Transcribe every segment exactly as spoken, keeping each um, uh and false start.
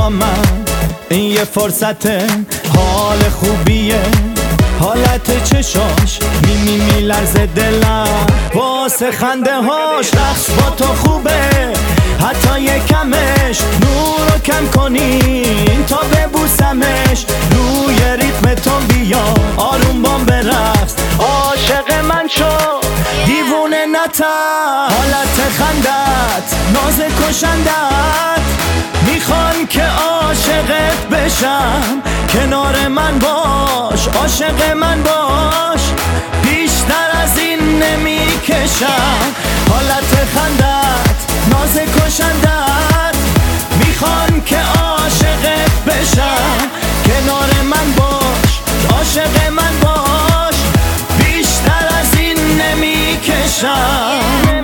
با من، این یه فرصت حال خوبیه. حالت چشاش می می می لرزه دلم، واسه خنده هاش رقص با تو خوبه. حتی یه کمش نور رو کم کنین تا ببوسمش، روی ریتم تو بیا آروم بام برقص. عاشق من شو دیوونه نتر، حالت خندت ناز کشندت، میخوان که عاشقت بشم. کنار من باش عاشق من باش، بیشتر از این نمیکشم. حالت خندت ناز کشندت، میخوان که عاشقت بشم. کنار من باش عاشق من باش، بیشتر از این نمیکشم.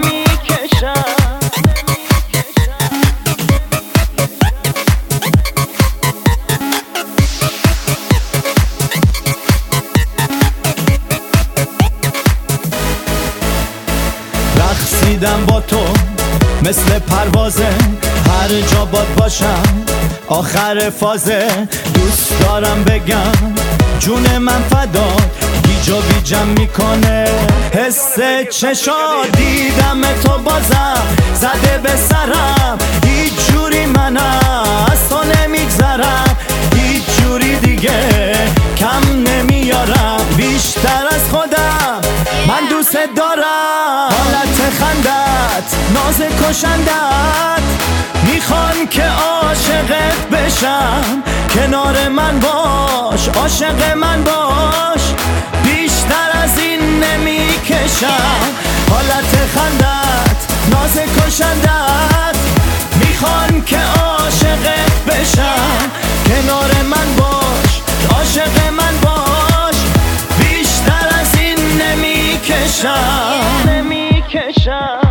رقصیدم با تو مثل پروازه، هر جا باد باشم آخر فازه. دوست دارم بگم جون من فدا، گیج و بیجم میکنه حس چشا. دیدم تو بازم زده به سرم، هیچ جوری من از تو نمیگذرم. هیچ جوری دیگه کم نمیارم، بیشتر از خودم من دوست دارم. حالت خندت ناز کشندت، میخوان که عاشقت بشم. کنار من باش عاشق من باش، بیشتر از این نمیکشم. حالت خندت ناز کشندت، میخوان که عاشقت بشم. کنار من باش عاشق من باش، بیشتر از این نمیکشم. نمیکشم.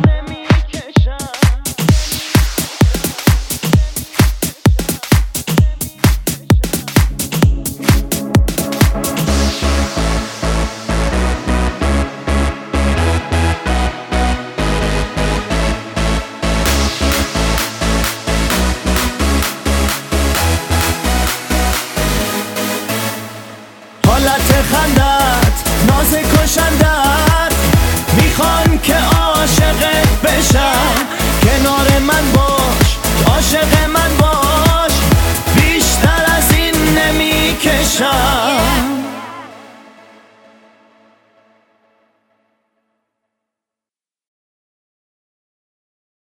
حالت خندت ناز کشندت، میخوان که عاشقت بشم. کنار من باش عاشق من باش،